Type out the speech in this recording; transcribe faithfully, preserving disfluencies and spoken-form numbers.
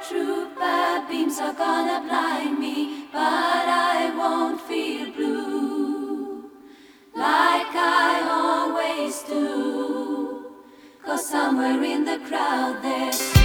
truth, bad beams are gonna blind me, but I won't feel blue like I always do, 'cause somewhere in the crowd there's